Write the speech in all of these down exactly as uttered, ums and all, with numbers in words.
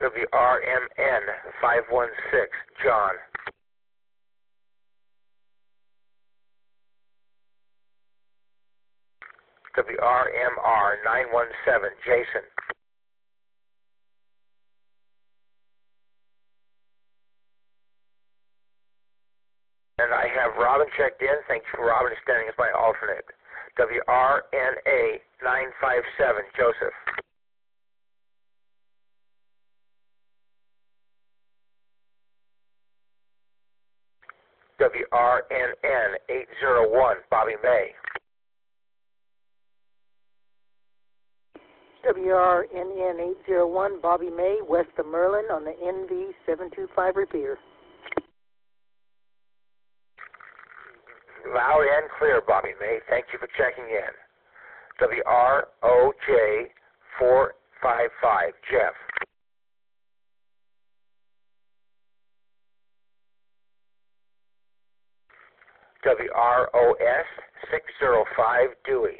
W R M N five one six, John. W R M R nine one seven, Jason. And I have Robin checked in. Thanks for Robin standing as my alternate. W R N A nine five seven, Joseph. W R N N eight zero one, Bobby May. W R N N eight zero one, Bobby May, west of Merlin on the N V seven two five repeater. Loud and clear, Bobby May. Thank you for checking in. W R O J four five five, Jeff. W R O S six zero five, Dewey.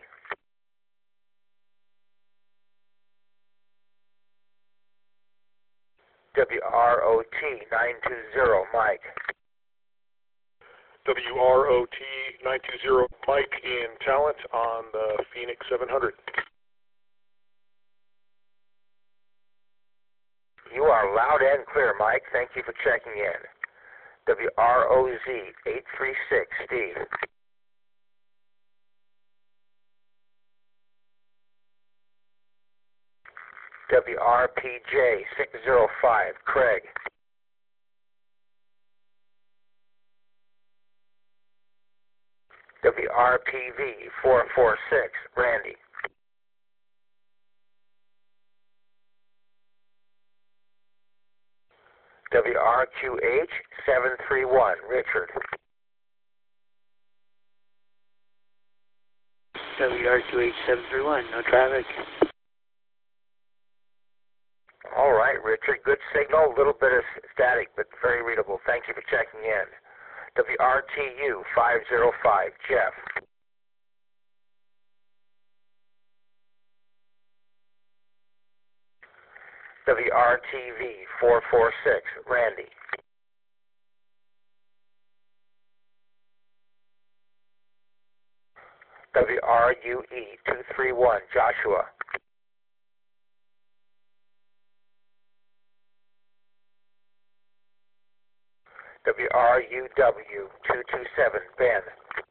W R O T nine two zero, Mike. W R O T nine two zero, Mike in Talent on the Phoenix seven hundred. You are loud and clear, Mike. Thank you for checking in. W R O Z eight three six, Steve. W R P J six zero five, Craig. W R P V four four six, Randy. W R Q H seven three one, Richard. W R Q H seven three one, no traffic. All right, Richard, good signal, a little bit of static, but very readable. Thank you for checking in. W R T U five zero five, Jeff. W R T V four four six, Randy. W R U E two three one, Joshua. W R U W two two seven, Ben.